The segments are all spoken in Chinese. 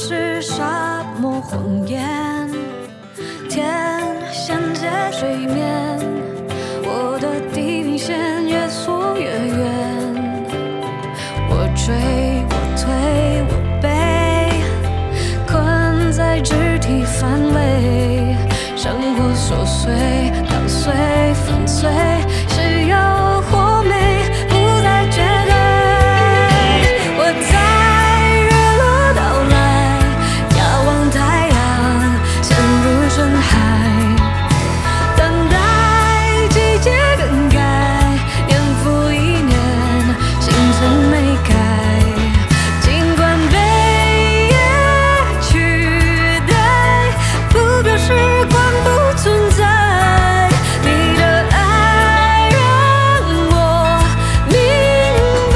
是沙漠谎言，天衔接水面，我的地平线越缩越远。我追，我推，我背，困在肢体范围，生活琐碎，当随粉碎，是有或没，不再绝对。我在日落到来，遥望太阳，陷入深海，等待季节更改，年复一年，星辰没开。尽管被取代，不表示光不存在。你的爱让我明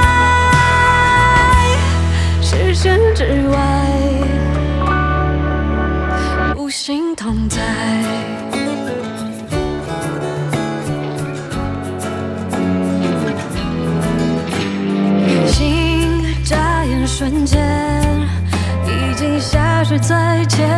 白，视线之外，无形同在。心眨眼瞬间，已经消失在前